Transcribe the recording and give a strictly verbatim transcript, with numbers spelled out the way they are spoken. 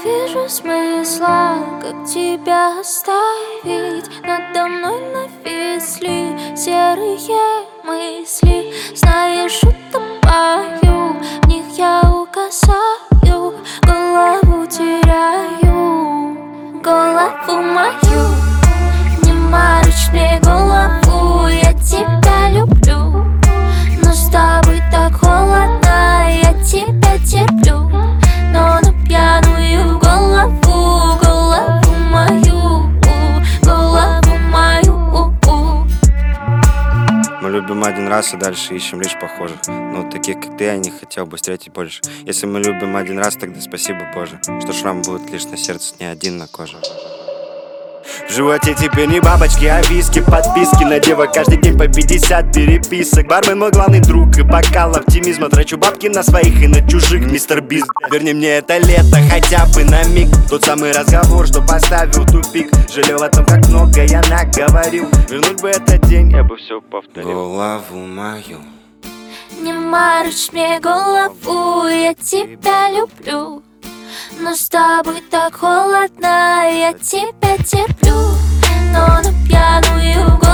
вижу смысла, как тебя оставить. Надо мной нависли серые мысли. Знаешь, утопаю, в них я угасаю, голову теряю, голову мою. Не морочь мне голову, я тебя люблю, но с тобой так холодно, я тебя терплю. Но на пьяную голову, голову мою, голову мою. Мы любим один раз и дальше ищем лишь похожих, но таких, как ты, я не хотел бы встретить больше. Если мы любим один раз, тогда спасибо, Боже, что шрам будет лишь на сердце, не один на коже. В животе теперь не бабочки, а виски, подписки на девок каждый день по пятьдесят переписок. Бармен мой главный друг и бокал оптимизма. Трачу бабки на своих и на чужих, мистер Бист. Верни мне это лето хотя бы на миг. Тот самый разговор, что поставил тупик. Жалел о том, как много я наговорил. Вернуть бы этот день, я бы все повторил. Голову мою. Не морочь мне голову, я тебя люблю, но с тобой так холодно, я тебя терплю. Но на пьяную голову